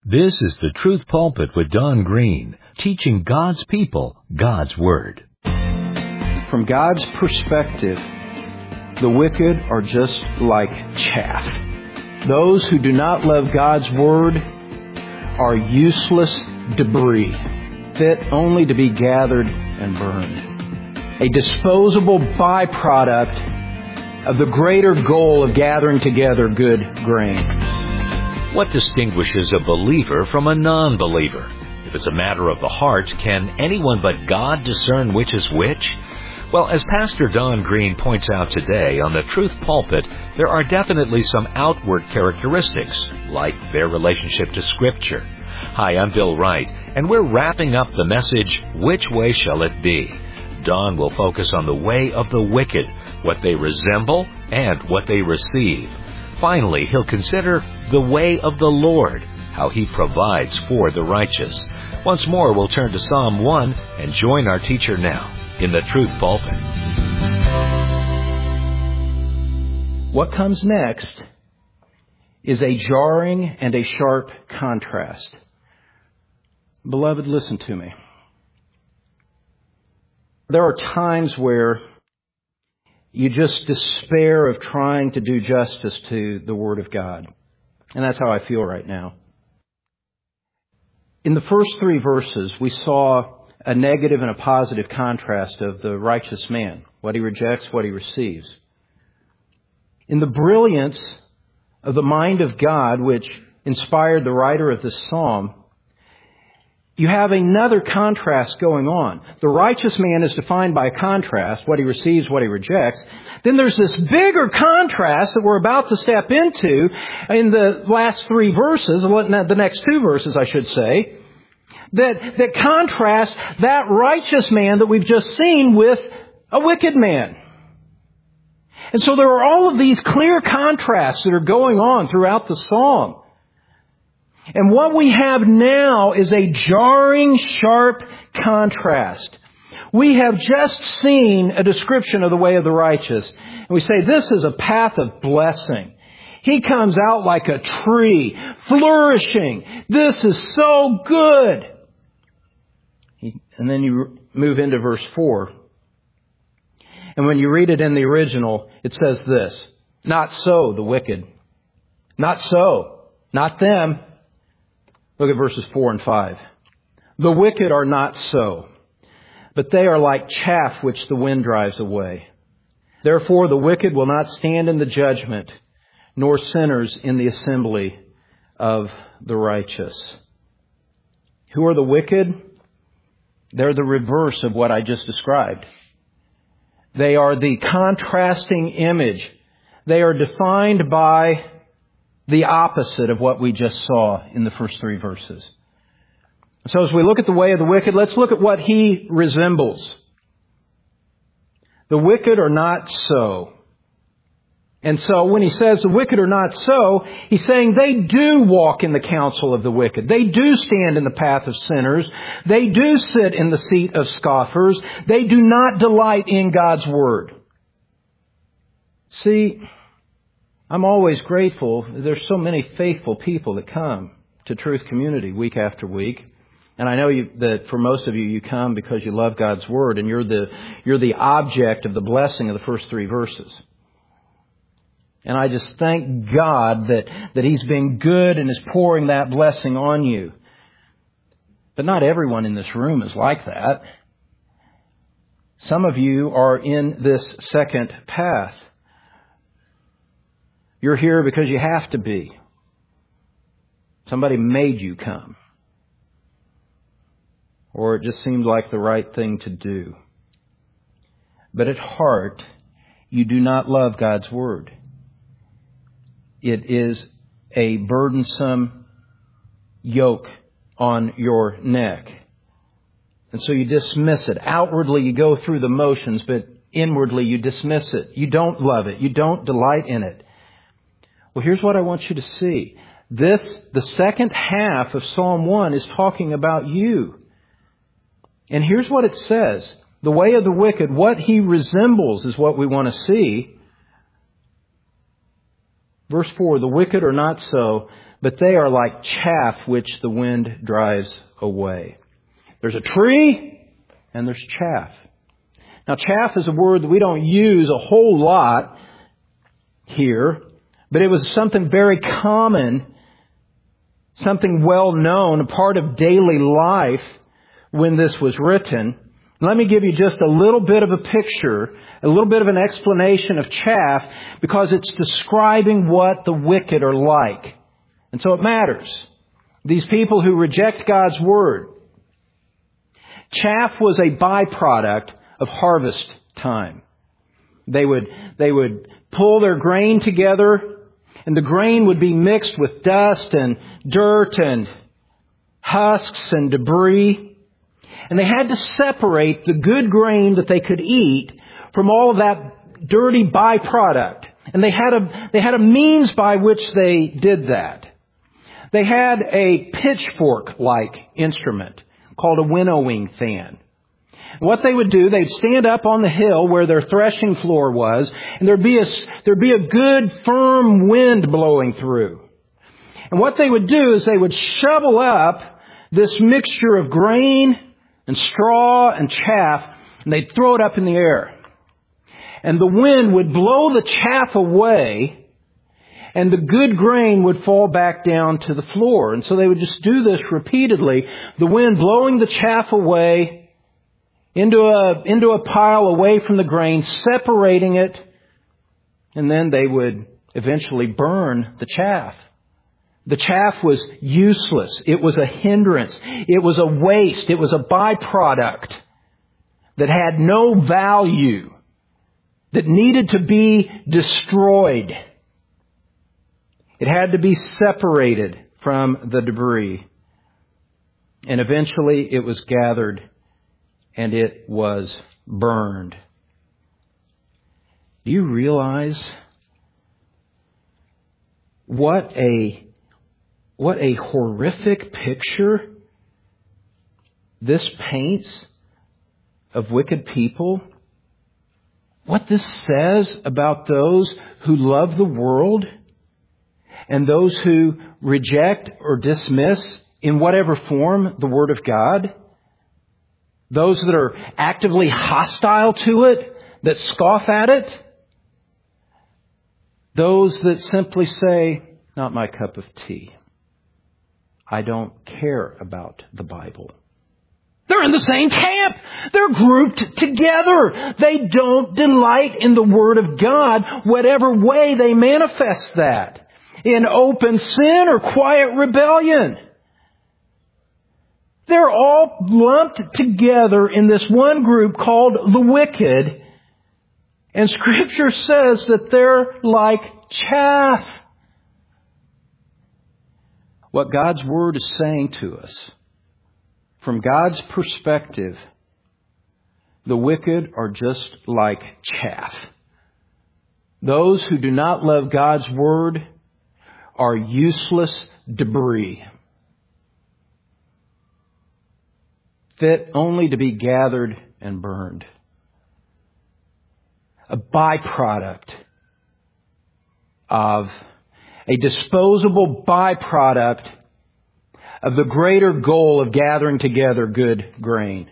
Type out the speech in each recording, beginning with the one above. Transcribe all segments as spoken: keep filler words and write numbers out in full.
This is the Truth Pulpit with Don Green, teaching God's people God's Word. From God's perspective, the wicked are just like chaff. Those who do not love God's Word are useless debris, fit only to be gathered and burned. A disposable byproduct of the greater goal of gathering together good grain. What distinguishes a believer from a non-believer? If it's a matter of the heart, can anyone but God discern which is which? Well, as Pastor Don Green points out today on the Truth Pulpit, there are definitely some outward characteristics, like their relationship to Scripture. Hi, I'm Bill Wright, and we're wrapping up the message, Which Way Shall It Be? Don will focus on the way of the wicked, what they resemble and what they receive. Finally, he'll consider the way of the Lord, how He provides for the righteous. Once more, we'll turn to Psalm one and join our teacher now in the Truth Pulpit. What comes next is a jarring and a sharp contrast. Beloved, listen to me. There are times where you just despair of trying to do justice to the Word of God. And that's how I feel right now. In the first three verses, we saw a negative and a positive contrast of the righteous man, what he rejects, what he receives. In the brilliance of the mind of God, which inspired the writer of this psalm, you have another contrast going on. The righteous man is defined by a contrast, what he receives, what he rejects. Then there's this bigger contrast that we're about to step into in the last three verses, the next two verses, I should say, that, that contrast that righteous man that we've just seen with a wicked man. And so there are all of these clear contrasts that are going on throughout the psalm. And what we have now is a jarring, sharp contrast. We have just seen a description of the way of the righteous. And we say, this is a path of blessing. He comes out like a tree, flourishing. This is so good. And then you move into verse four. And when you read it in the original, it says this, not so, the wicked. Not so, not them. Look at verses four and five. The wicked are not so, but they are like chaff which the wind drives away. Therefore the wicked will not stand in the judgment, nor sinners in the assembly of the righteous. Who are the wicked? They're the reverse of what I just described. They are the contrasting image. They are defined by the opposite of what we just saw in the first three verses. So as we look at the way of the wicked, let's look at what he resembles. The wicked are not so. And so when he says the wicked are not so, he's saying they do walk in the counsel of the wicked. They do stand in the path of sinners. They do sit in the seat of scoffers. They do not delight in God's Word. See, I'm always grateful. There's so many faithful people that come to Truth Community week after week. And I know you, that for most of you, you come because you love God's Word and you're the, you're the object of the blessing of the first three verses. And I just thank God that, that He's been good and is pouring that blessing on you. But not everyone in this room is like that. Some of you are in this second path. You're here because you have to be. Somebody made you come. Or it just seemed like the right thing to do. But at heart, you do not love God's Word. It is a burdensome yoke on your neck. And so you dismiss it. Outwardly, you go through the motions, but inwardly, you dismiss it. You don't love it. You don't delight in it. Well, here's what I want you to see. This, the second half of Psalm one is talking about you. And here's what it says. The way of the wicked, what he resembles is what we want to see. Verse four, the wicked are not so, but they are like chaff which the wind drives away. There's a tree and there's chaff. Now, chaff is a word that we don't use a whole lot here, but it was something very common, something well known, a part of daily life when this was written. Let me give you just a little bit of a picture, a little bit of an explanation of chaff, because it's describing what the wicked are like. And so it matters. These people who reject God's Word. Chaff was a byproduct of harvest time. They would, they would pull their grain together, and the grain would be mixed with dust and dirt and husks and debris. And they had to separate the good grain that they could eat from all of that dirty byproduct. And they had a, they had a means by which they did that. They had a pitchfork-like instrument called a winnowing fan. What they would do, they'd stand up on the hill where their threshing floor was, and there'd be a, there'd be a good firm wind blowing through. And what they would do is they would shovel up this mixture of grain and straw and chaff, and they'd throw it up in the air. And the wind would blow the chaff away, and the good grain would fall back down to the floor. And so they would just do this repeatedly, the wind blowing the chaff away into a, into a pile away from the grain, separating it, and then they would eventually burn the chaff. The chaff was useless. It was a hindrance. It was a waste. It was a byproduct that had no value, that needed to be destroyed. It had to be separated from the debris. And eventually it was gathered and it was burned. Do you realize what a what a horrific picture this paints of wicked people? What this says about those who love the world and those who reject or dismiss in whatever form the Word of God? Those that are actively hostile to it, that scoff at it. Those that simply say, not my cup of tea. I don't care about the Bible. They're in the same camp. They're grouped together. They don't delight in the Word of God, whatever way they manifest that. In open sin or quiet rebellion. They're all lumped together in this one group called the wicked. And Scripture says that they're like chaff. What God's Word is saying to us, from God's perspective, the wicked are just like chaff. Those who do not love God's Word are useless debris, fit only to be gathered and burned. A byproduct of, a disposable byproduct of the greater goal of gathering together good grain.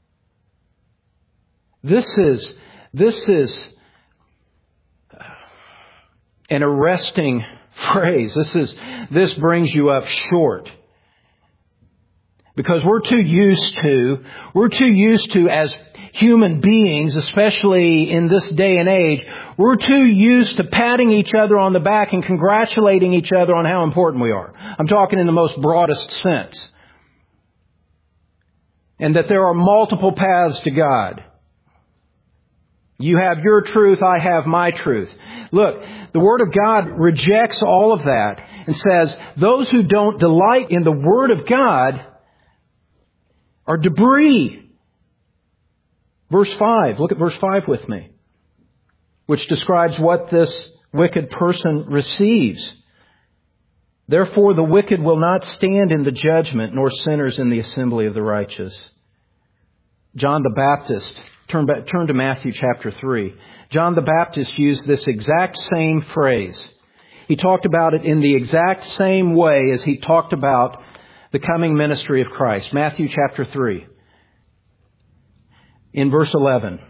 This is, this is an arresting phrase. This is, this brings you up short. Because we're too used to, we're too used to as human beings, especially in this day and age, we're too used to patting each other on the back and congratulating each other on how important we are. I'm talking in the most broadest sense. And that there are multiple paths to God. You have your truth, I have my truth. Look, the Word of God rejects all of that and says those who don't delight in the Word of God are debris. Verse five, look at verse five with me, which describes what this wicked person receives. Therefore the wicked will not stand in the judgment, nor sinners in the assembly of the righteous. John the Baptist, turn back, turn to Matthew chapter three. John the Baptist used this exact same phrase. He talked about it in the exact same way as he talked about the coming ministry of Christ. Matthew chapter three. In verse eleven.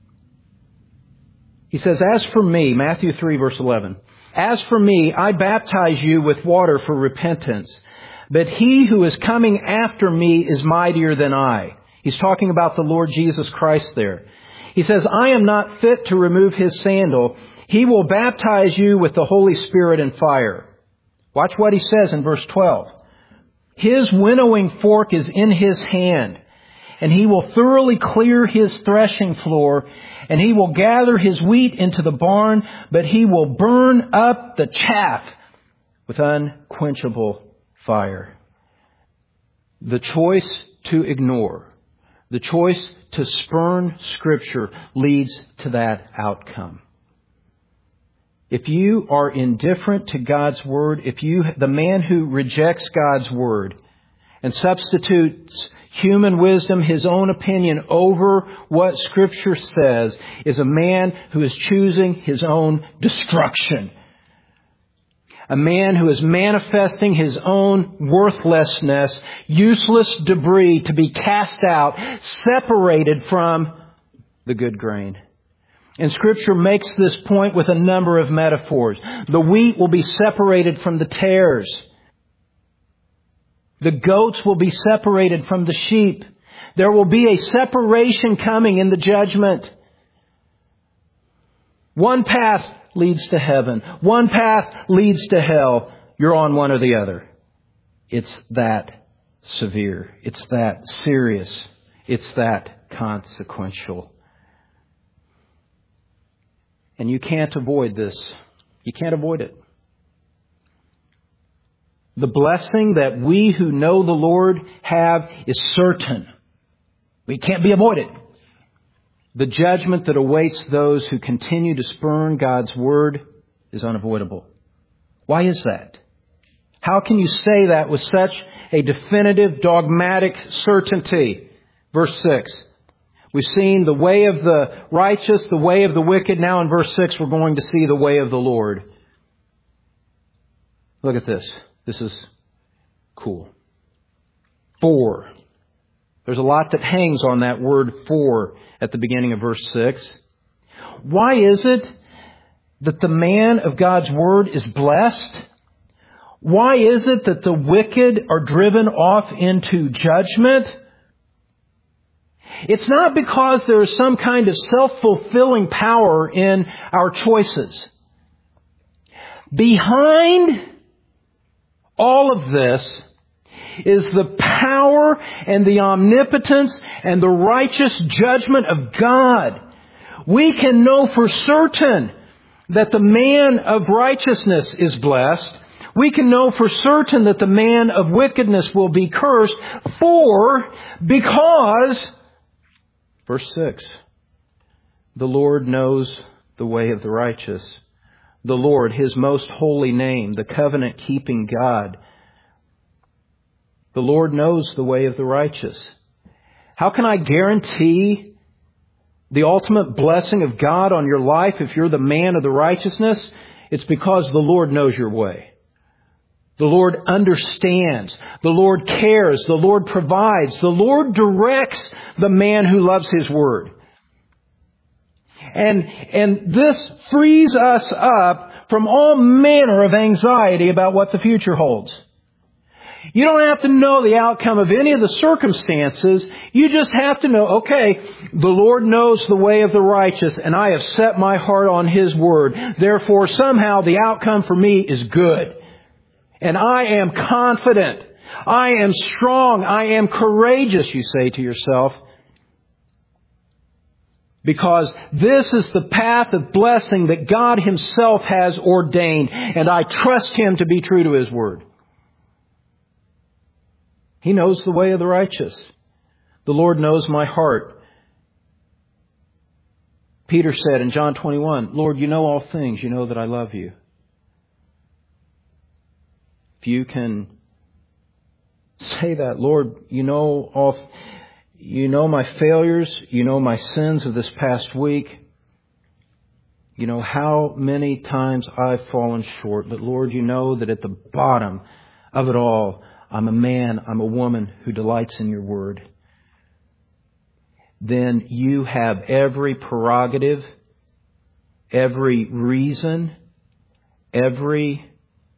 He says, as for me, Matthew three verse eleven, as for me, I baptize you with water for repentance, but he who is coming after me is mightier than I. He's talking about the Lord Jesus Christ there. He says, I am not fit to remove his sandal. He will baptize you with the Holy Spirit and fire. Watch what he says in verse twelve. His winnowing fork is in his hand, and he will thoroughly clear his threshing floor, and he will gather his wheat into the barn, but he will burn up the chaff with unquenchable fire. The choice to ignore, the choice to spurn Scripture leads to that outcome. If you are indifferent to God's Word, if you, the man who rejects God's Word and substitutes human wisdom, his own opinion over what Scripture says, is a man who is choosing his own destruction. A man who is manifesting his own worthlessness, useless debris to be cast out, separated from the good grain. And Scripture makes this point with a number of metaphors. The wheat will be separated from the tares. The goats will be separated from the sheep. There will be a separation coming in the judgment. One path leads to heaven. One path leads to hell. You're on one or the other. It's that severe. It's that serious. It's that consequential. And you can't avoid this. You can't avoid it. The blessing that we who know the Lord have is certain. We can't be avoided. The judgment that awaits those who continue to spurn God's Word is unavoidable. Why is that? How can you say that with such a definitive, dogmatic certainty? Verse six. We've seen the way of the righteous, the way of the wicked. Now in verse six, we're going to see the way of the Lord. Look at this. This is cool. For. There's a lot that hangs on that word for at the beginning of verse six. Why is it that the man of God's Word is blessed? Why is it that the wicked are driven off into judgment? It's not because there is some kind of self-fulfilling power in our choices. Behind all of this is the power and the omnipotence and the righteous judgment of God. We can know for certain that the man of righteousness is blessed. We can know for certain that the man of wickedness will be cursed. For, because, verse six, the Lord knows the way of the righteous. The Lord, His most holy name, the covenant-keeping God. The Lord knows the way of the righteous. How can I guarantee the ultimate blessing of God on your life if you're the man of the righteousness? It's because the Lord knows your way. The Lord understands. The Lord cares. The Lord provides. The Lord directs the man who loves His Word. And, and this frees us up from all manner of anxiety about what the future holds. You don't have to know the outcome of any of the circumstances. You just have to know, okay, the Lord knows the way of the righteous, and I have set my heart on His Word. Therefore, somehow the outcome for me is good. And I am confident. I am strong. I am courageous, you say to yourself. Because this is the path of blessing that God Himself has ordained. And I trust Him to be true to His Word. He knows the way of the righteous. The Lord knows my heart. Peter said in John twenty-one, Lord, you know all things. You know that I love you. If you can say that, Lord, you know all, you know my failures. You know my sins of this past week. You know how many times I've fallen short, but Lord, you know that at the bottom of it all, I'm a man, I'm a woman who delights in your word. Then you have every prerogative, every reason, every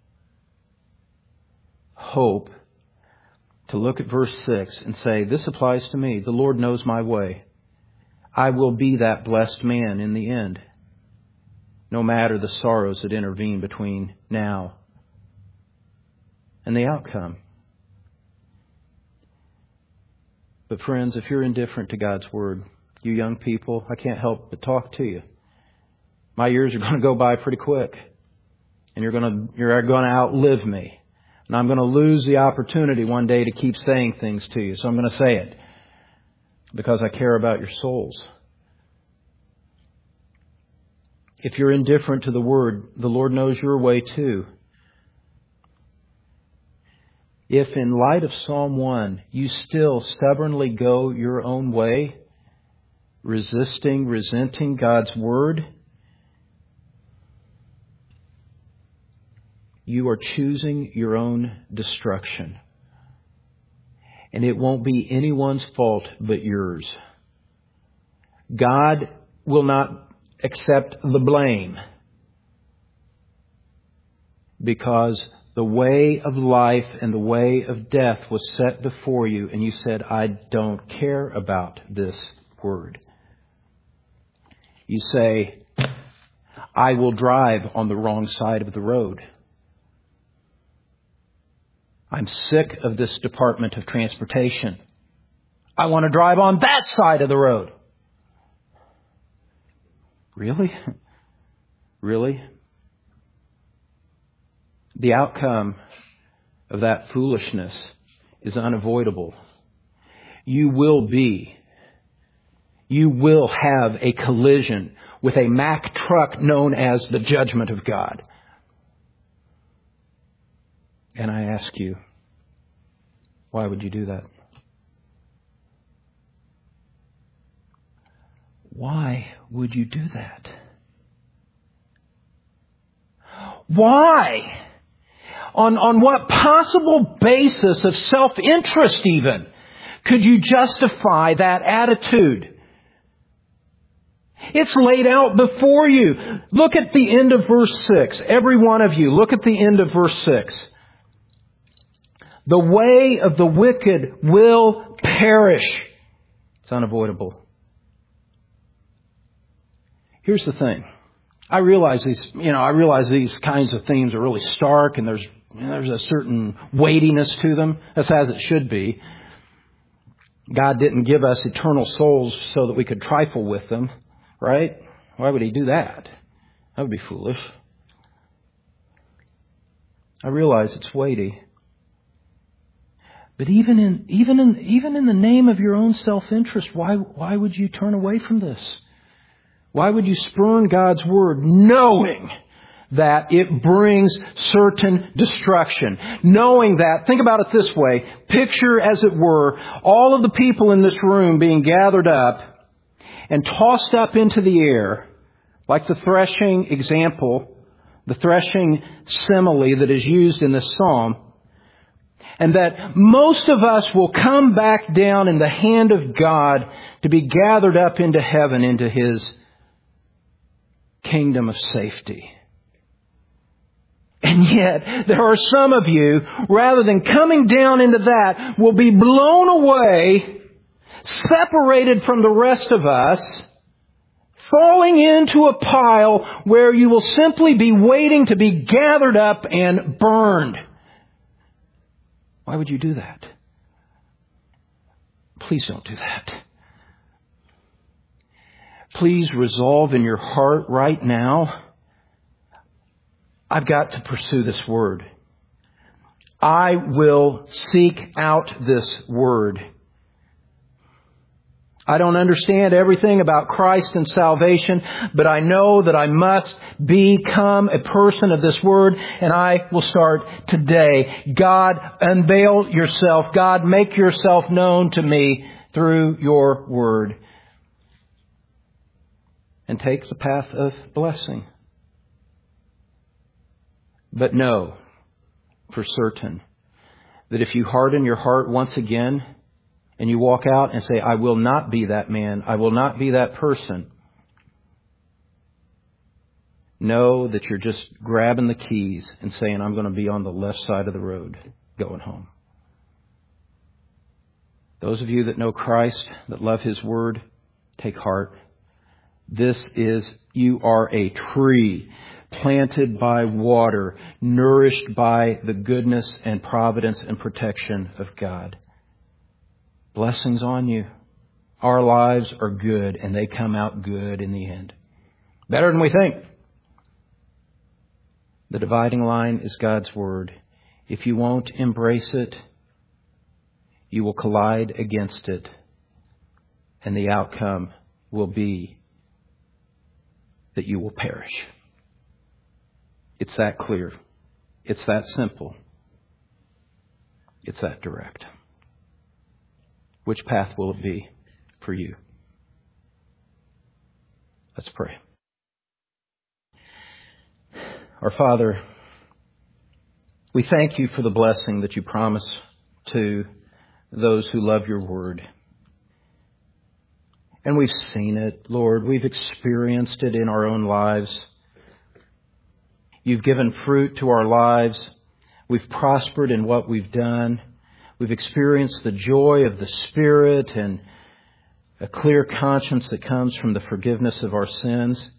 hope to look at verse six and say, this applies to me. The Lord knows my way. I will be that blessed man in the end, no matter the sorrows that intervene between now and the outcome. But friends, if you're indifferent to God's Word, you young people, I can't help but talk to you. My years are going to go by pretty quick. And you're going to, you're going to outlive me. And I'm going to lose the opportunity one day to keep saying things to you. So I'm going to say it. Because I care about your souls. If you're indifferent to the Word, the Lord knows your way too. If in light of Psalm one, you still stubbornly go your own way, resisting, resenting God's Word, you are choosing your own destruction. And it won't be anyone's fault but yours. God will not accept the blame because the way of life and the way of death was set before you, and you said, I don't care about this word. You say, I will drive on the wrong side of the road. I'm sick of this Department of Transportation. I want to drive on that side of the road. Really? Really? The outcome of that foolishness is unavoidable. You will be, you will have a collision with a Mack truck known as the judgment of God. And I ask you, why would you do that? Why would you do that? Why? On, on what possible basis of self-interest even could you justify that attitude? It's laid out before you. Look at the end of verse six. Every one of you, look at the end of verse six. The way of the wicked will perish. It's unavoidable. Here's the thing. I realize these, you know, I realize these kinds of themes are really stark, and there's you know, there's a certain weightiness to them. That's as it should be. God didn't give us eternal souls so that we could trifle with them, right? Why would He do that? That would be foolish. I realize it's weighty. But even in even in even in the name of your own self-interest, why why would you turn away from this? Why would you spurn God's Word knowing that it brings certain destruction? Knowing that, think about it this way, picture as it were, all of the people in this room being gathered up and tossed up into the air, like the threshing example, the threshing simile that is used in this psalm, and that most of us will come back down in the hand of God to be gathered up into heaven, into His kingdom of safety. And yet, there are some of you, rather than coming down into that, will be blown away, separated from the rest of us, falling into a pile where you will simply be waiting to be gathered up and burned. Why would you do that? Please don't do that. Please resolve in your heart right now, I've got to pursue this Word. I will seek out this Word. I don't understand everything about Christ and salvation, but I know that I must become a person of this Word, and I will start today. God, unveil yourself. God, make yourself known to me through your Word. and take the path of blessing. But know for certain that if you harden your heart once again and you walk out and say, I will not be that man, I will not be that person, know that you're just grabbing the keys and saying, I'm going to be on the left side of the road going home. Those of you that know Christ, that love His Word, take heart. This is, you are a tree planted by water, nourished by the goodness and providence and protection of God. Blessings on you. Our lives are good, and they come out good in the end. Better than we think. The dividing line is God's Word. If you won't embrace it, you will collide against it, and the outcome will be that you will perish. It's that clear. It's that simple. It's that direct. Which path will it be for you? Let's pray. Our Father, we thank you for the blessing that you promise to those who love your word. And we've seen it, Lord. We've experienced it in our own lives. You've given fruit to our lives. We've prospered in what we've done. We've experienced the joy of the Spirit and a clear conscience that comes from the forgiveness of our sins.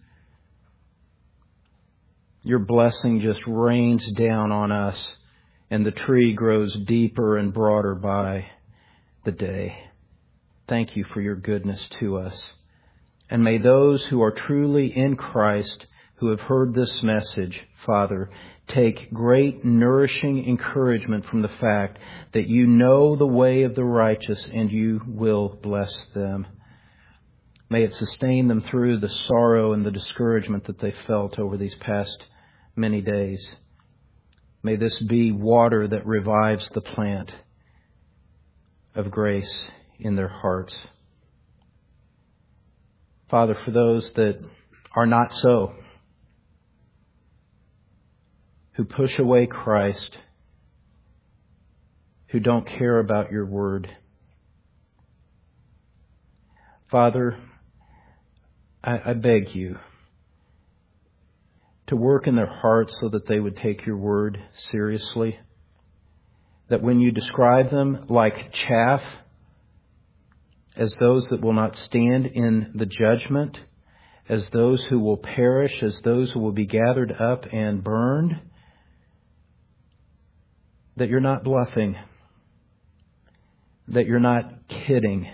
Your blessing just rains down on us, and the tree grows deeper and broader by the day. Thank you for your goodness to us. And may those who are truly in Christ, who have heard this message, Father, take great nourishing encouragement from the fact that you know the way of the righteous and you will bless them. May it sustain them through the sorrow and the discouragement that they felt over these past many days. May this be water that revives the plant of grace in their hearts. Father, for those that are not so, who push away Christ, who don't care about your word, Father, I, I beg you to work in their hearts so that they would take your word seriously. That when you describe them like chaff, as those that will not stand in the judgment, as those who will perish, as those who will be gathered up and burned, that you're not bluffing, that you're not kidding.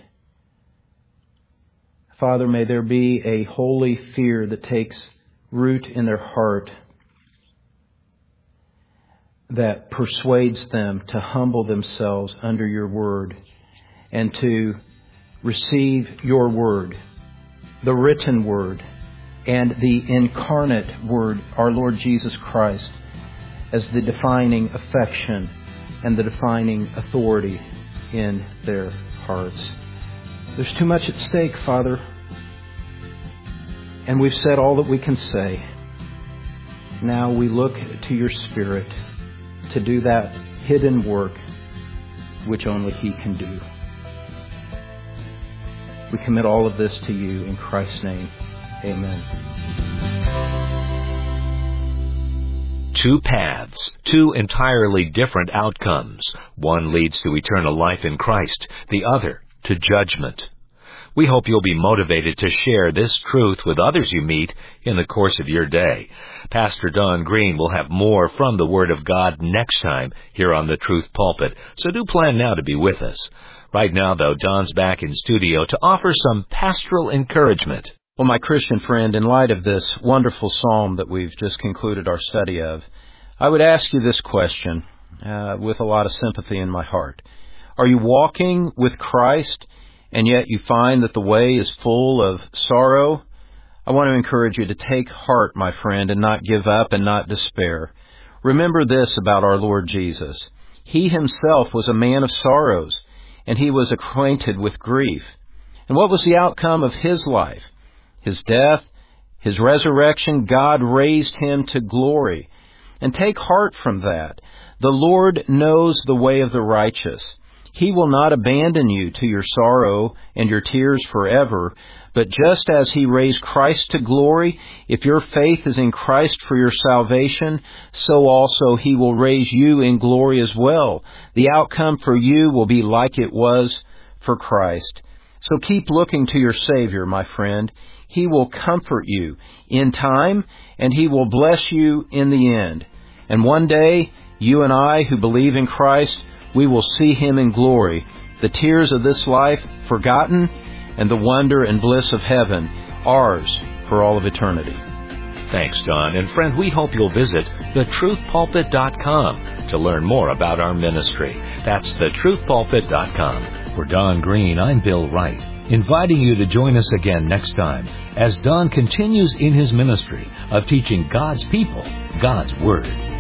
Father, may there be a holy fear that takes root in their heart that persuades them to humble themselves under your word and to receive your word, the written word, and the incarnate word, our Lord Jesus Christ, as the defining affection and the defining authority in their hearts. There's too much at stake, Father. And we've said all that we can say. Now we look to your Spirit to do that hidden work which only He can do. We commit all of this to you in Christ's name. Amen. Two paths, two entirely different outcomes. One leads to eternal life in Christ, the other to judgment. We hope you'll be motivated to share this truth with others you meet in the course of your day. Pastor Don Green will have more from the Word of God next time here on the Truth Pulpit, so do plan now to be with us. Right now, though, Don's back in studio to offer some pastoral encouragement. Well, my Christian friend, in light of this wonderful psalm that we've just concluded our study of, I would ask you this question uh, with a lot of sympathy in my heart. Are you walking with Christ, and yet you find that the way is full of sorrow? I want to encourage you to take heart, my friend, and not give up and not despair. Remember this about our Lord Jesus. He Himself was a man of sorrows, and He was acquainted with grief. And what was the outcome of His life? His death His resurrection, God raised him to glory. And take heart from that. The Lord knows the way of the righteous. He will not abandon you to your sorrow and your tears forever. But just as He raised Christ to glory, if your faith is in Christ for your salvation, so also He will raise you in glory as well. The outcome for you will be like it was for Christ. So keep looking to your Savior, my friend. He will comfort you in time, and He will bless you in the end. And one day, you and I who believe in Christ, we will see Him in glory. The tears of this life forgotten, and the wonder and bliss of heaven, ours for all of eternity. Thanks, Don. And friend, we hope you'll visit the truth pulpit dot com to learn more about our ministry. That's the truth pulpit dot com. For Don Green, I'm Bill Wright, inviting you to join us again next time as Don continues in his ministry of teaching God's people God's Word.